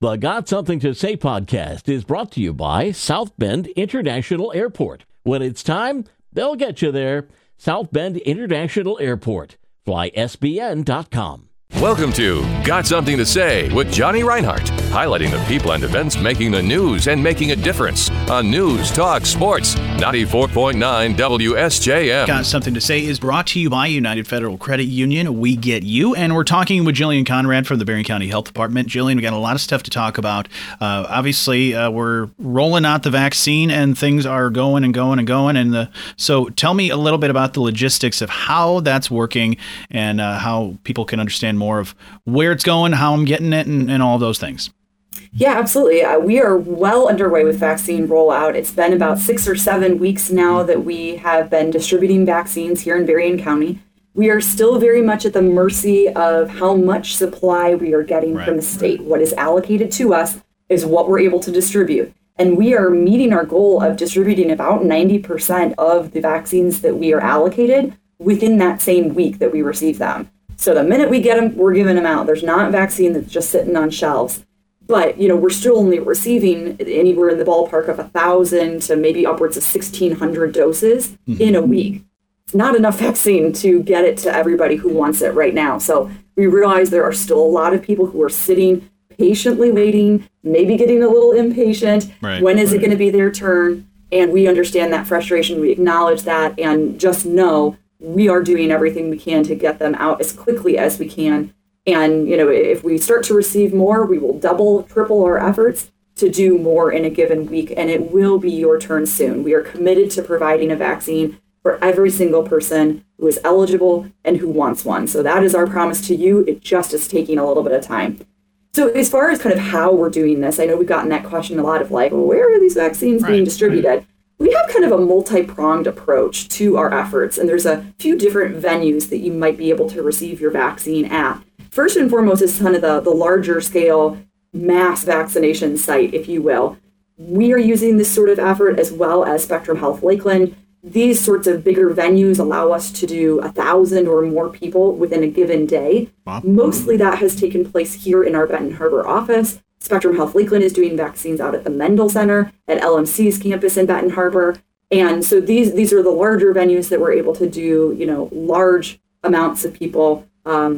The Got Something to Say podcast is brought to you by South Bend International Airport. When it's time, they'll get you there. South Bend International Airport. FlySBN.com. Welcome to Got Something to Say with Johnny Reinhardt, highlighting the people and events making the news and making a difference on News Talk Sports 94.9 WSJM. Got Something to Say is brought to you by United Federal Credit Union. We get you, and we're talking with Jillian Conrad from the Berrien County Health Department. Jillian, we got a lot of stuff to talk about. Obviously, we're rolling out the vaccine, and things are going and going and going. And so, tell me a little bit about the logistics of how that's working and how people can understand more of where it's going, how I'm getting it, and all those things. Yeah, absolutely. We are well underway with vaccine rollout. It's been about 6 or 7 weeks now that we have been distributing vaccines here in Berrien County. We are still very much at the mercy of how much supply we are getting from the state. What is allocated to us is what we're able to distribute. And we are meeting our goal of distributing about 90% of the vaccines that we are allocated within that same week that we receive them. So the minute we get them, we're giving them out. There's not vaccine that's just sitting on shelves. But, we're still only receiving anywhere in the ballpark of 1,000 to maybe upwards of 1,600 doses in a week. It's not enough vaccine to get it to everybody who wants it right now. So we realize there are still a lot of people who are sitting patiently waiting, maybe getting a little impatient. When is it going to be their turn? And we understand that frustration. We acknowledge that, and just know we are doing everything we can to get them out as quickly as we can. And, if we start to receive more, we will double, triple our efforts to do more in a given week. And it will be your turn soon. We are committed to providing a vaccine for every single person who is eligible and who wants one. So that is our promise to you. It just is taking a little bit of time. So as far as kind of how we're doing this, I know we've gotten that question a lot of like, well, where are these vaccines being distributed? We have kind of a multi-pronged approach to our efforts. And there's a few different venues that you might be able to receive your vaccine at. First and foremost is kind of the larger scale mass vaccination site, if you will. We are using this sort of effort as well as Spectrum Health Lakeland. These sorts of bigger venues allow us to do 1,000 or more people within a given day. Wow. Mostly that has taken place here in our Benton Harbor office. Spectrum Health Lakeland is doing vaccines out at the Mendel Center at LMC's campus in Benton Harbor. And so these are the larger venues that we're able to do, large amounts of people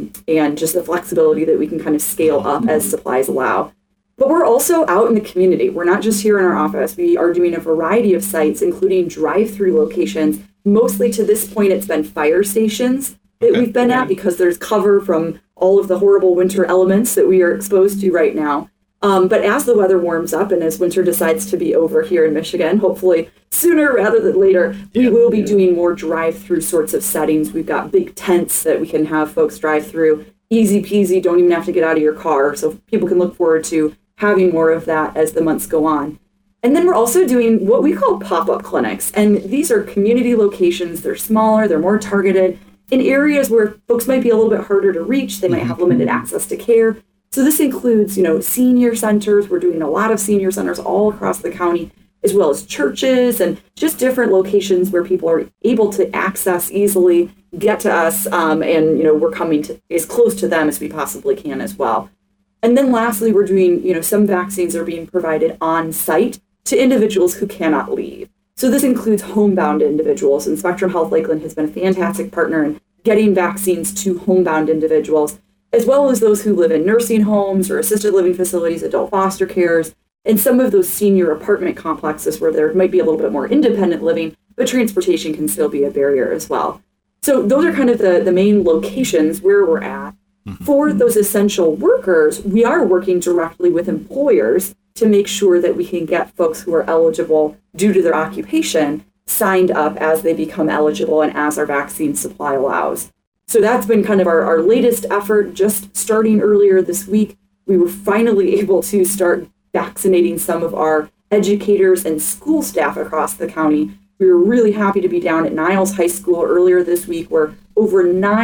and just the flexibility that we can kind of scale up as supplies allow. But we're also out in the community. We're not just here in our office. We are doing a variety of sites, including drive-through locations. Mostly to this point, it's been fire stations that we've been at because there's cover from all of the horrible winter elements that we are exposed to right now. But as the weather warms up and as winter decides to be over here in Michigan, hopefully sooner rather than later, we will be doing more drive-through sorts of settings. We've got big tents that we can have folks drive through. Easy peasy, don't even have to get out of your car. So people can look forward to having more of that as the months go on. And then we're also doing what we call pop-up clinics. And these are community locations. They're smaller, they're more targeted in areas where folks might be a little bit harder to reach. They might have limited access to care. So this includes, senior centers. We're doing a lot of senior centers all across the county, as well as churches and just different locations where people are able to access easily, get to us, and, we're coming to as close to them as we possibly can as well. And then lastly, we're doing, some vaccines are being provided on site to individuals who cannot leave. So this includes homebound individuals, and Spectrum Health Lakeland has been a fantastic partner in getting vaccines to homebound individuals, as well as those who live in nursing homes or assisted living facilities, adult foster cares, and some of those senior apartment complexes where there might be a little bit more independent living, but transportation can still be a barrier as well. So those are kind of the main locations where we're at. For those essential workers, we are working directly with employers to make sure that we can get folks who are eligible due to their occupation signed up as they become eligible and as our vaccine supply allows. So that's been kind of our latest effort. Just starting earlier this week, we were finally able to start vaccinating some of our educators and school staff across the county. We were really happy to be down at Niles High School earlier this week, where over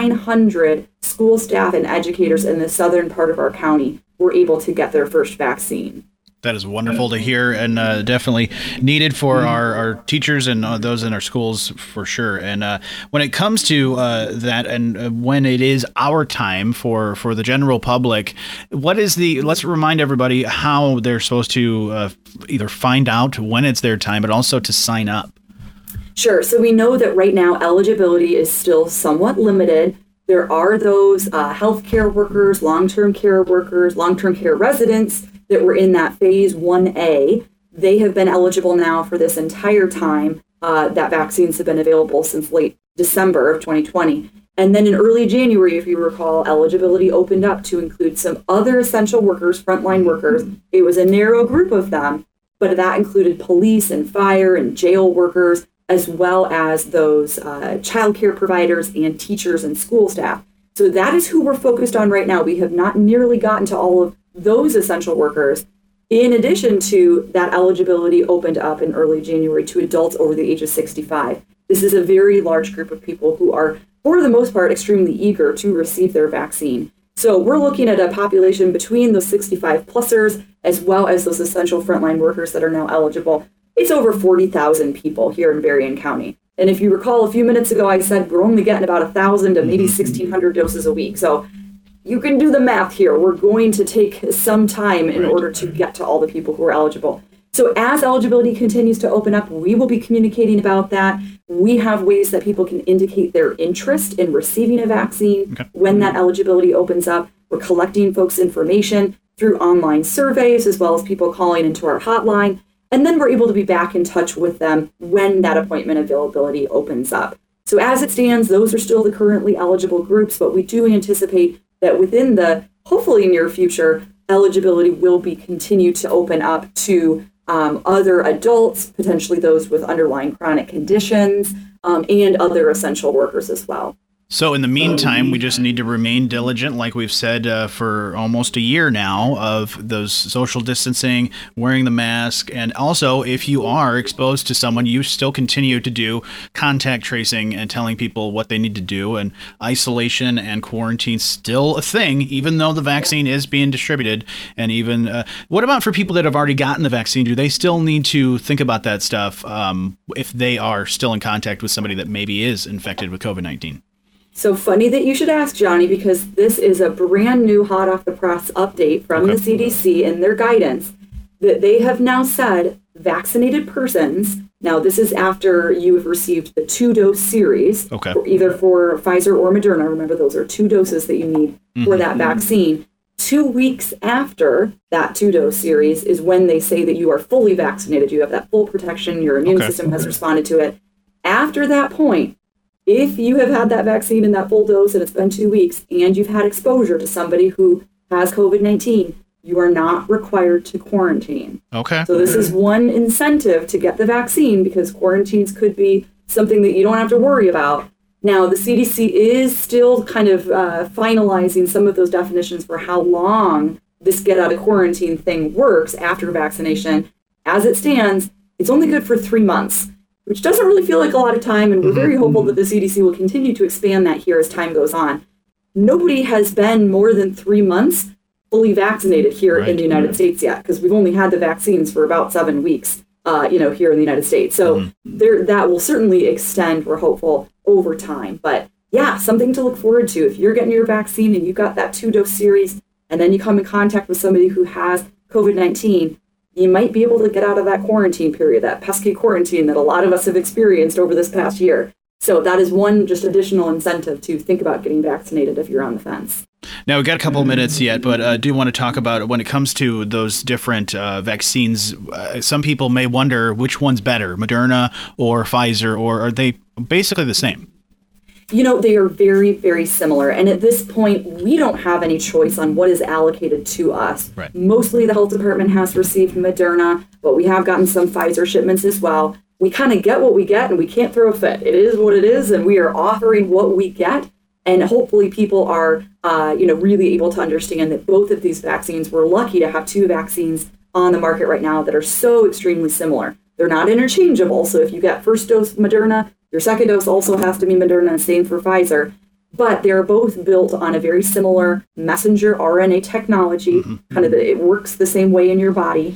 900 school staff and educators in the southern part of our county were able to get their first vaccine. That is wonderful to hear, and definitely needed for our teachers and those in our schools for sure. And when it comes to that, and when it is our time for the general public, let's remind everybody how they're supposed to either find out when it's their time, but also to sign up. Sure. So we know that right now eligibility is still somewhat limited. There are those healthcare workers, long-term care workers, long-term care residents that were in that phase 1A. They have been eligible now for this entire time that vaccines have been available since late December of 2020. And then in early January, if you recall, eligibility opened up to include some other essential workers, frontline workers. It was a narrow group of them, but that included police and fire and jail workers, as well as those childcare providers and teachers and school staff. So that is who we're focused on right now. We have not nearly gotten to all of those essential workers. In addition to that, eligibility opened up in early January to adults over the age of 65. This is a very large group of people who are, for the most part, extremely eager to receive their vaccine. So we're looking at a population between those 65-plussers as well as those essential frontline workers that are now eligible. It's over 40,000 people here in Berrien County. And if you recall, a few minutes ago, I said we're only getting about 1,000 to maybe 1,600 doses a week. So you can do the math here. We're going to take some time in order to get to all the people who are eligible. So as eligibility continues to open up, we will be communicating about that. We have ways that people can indicate their interest in receiving a vaccine when that eligibility opens up. We're collecting folks' information through online surveys, as well as people calling into our hotline. And then we're able to be back in touch with them when that appointment availability opens up. So as it stands, those are still the currently eligible groups, but we do anticipate that within the hopefully near future, eligibility will be continued to open up to other adults, potentially those with underlying chronic conditions, and other essential workers as well. So in the meantime, we just need to remain diligent, like we've said for almost a year now, of those social distancing, wearing the mask, and also if you are exposed to someone, you still continue to do contact tracing and telling people what they need to do. And isolation and quarantine still a thing, even though the vaccine is being distributed. And even what about for people that have already gotten the vaccine? Do they still need to think about that stuff if they are still in contact with somebody that maybe is infected with COVID-19? So funny that you should ask, Johnny, because this is a brand new hot off the press update from the CDC and their guidance that they have now said vaccinated persons, now this is after you have received the 2-dose series, either for Pfizer or Moderna. Remember, those are 2 doses that you need for that vaccine. 2 weeks after that 2-dose series is when they say that you are fully vaccinated. You have that full protection. Your immune system has responded to it. After that point, if you have had that vaccine in that full dose and it's been 2 weeks and you've had exposure to somebody who has COVID-19, you are not required to quarantine. So this is one incentive to get the vaccine, because quarantines could be something that you don't have to worry about. Now, the CDC is still kind of finalizing some of those definitions for how long this get out of quarantine thing works after vaccination. As it stands, it's only good for 3 months, which doesn't really feel like a lot of time, and we're very hopeful that the CDC will continue to expand that here as time goes on. Nobody has been more than 3 months fully vaccinated here in the United States yet, because we've only had the vaccines for about 7 weeks, here in the United States. So that will certainly extend, we're hopeful, over time. But yeah, something to look forward to. If you're getting your vaccine and you've got that 2-dose series, and then you come in contact with somebody who has COVID-19, you might be able to get out of that quarantine period, that pesky quarantine that a lot of us have experienced over this past year. So that is one just additional incentive to think about getting vaccinated if you're on the fence. Now, we've got a couple of minutes yet, but I do want to talk about when it comes to those different vaccines. Some people may wonder which one's better, Moderna or Pfizer, or are they basically the same? You know, they are very, very similar. And at this point, we don't have any choice on what is allocated to us. Mostly the health department has received Moderna, but we have gotten some Pfizer shipments as well. We kind of get what we get, and we can't throw a fit. It is what it is, and we are offering what we get. And hopefully people are, really able to understand that both of these vaccines, we're lucky to have 2 vaccines on the market right now that are so extremely similar. They're not interchangeable. So if you get first dose Moderna, your second dose also has to be Moderna, and same for Pfizer. But they're both built on a very similar messenger RNA technology. It works the same way in your body.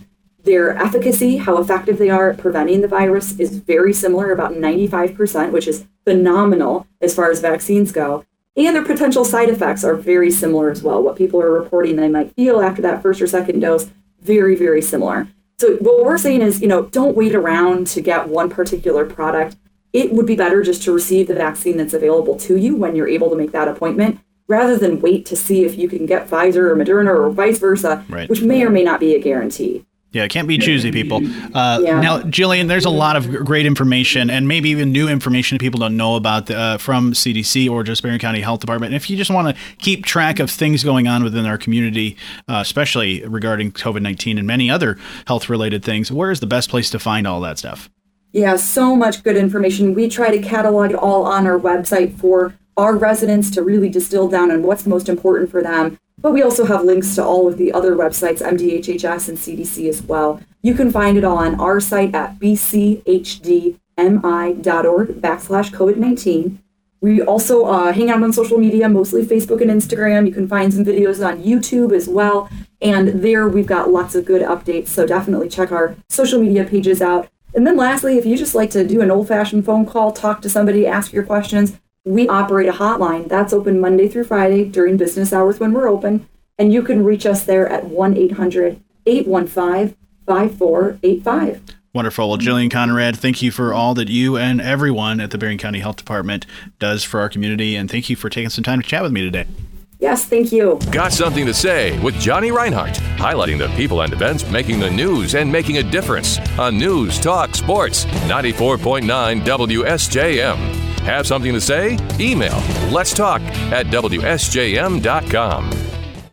Their efficacy, how effective they are at preventing the virus, is very similar, about 95%, which is phenomenal as far as vaccines go. And their potential side effects are very similar as well. What people are reporting they might feel after that first or second dose, very, very similar. So what we're saying is, don't wait around to get one particular product. It would be better just to receive the vaccine that's available to you when you're able to make that appointment, rather than wait to see if you can get Pfizer or Moderna or vice versa, right, which may or may not be a guarantee. Yeah, it can't be choosy, people. Now, Jillian, there's a lot of great information and maybe even new information people don't know about from CDC or just Berrien County Health Department. And if you just want to keep track of things going on within our community, especially regarding COVID-19 and many other health-related things, where is the best place to find all that stuff? Yeah, so much good information. We try to catalog it all on our website for our residents to really distill down on what's most important for them. But we also have links to all of the other websites, MDHHS and CDC as well. You can find it all on our site at bchdmi.org/COVID-19. We also hang out on social media, mostly Facebook and Instagram. You can find some videos on YouTube as well. And there we've got lots of good updates. So definitely check our social media pages out. And then lastly, if you just like to do an old-fashioned phone call, talk to somebody, ask your questions, we operate a hotline that's open Monday through Friday during business hours when we're open, and you can reach us there at 1-800-815-5485. Wonderful. Well, Jillian Conrad, thank you for all that you and everyone at the Berrien County Health Department does for our community, and thank you for taking some time to chat with me today. Yes, thank you. Got Something to Say with Johnny Reinhardt, highlighting the people and events making the news and making a difference on News Talk Sports 94.9 WSJM. Have something to say? Email letstalk@WSJM.com.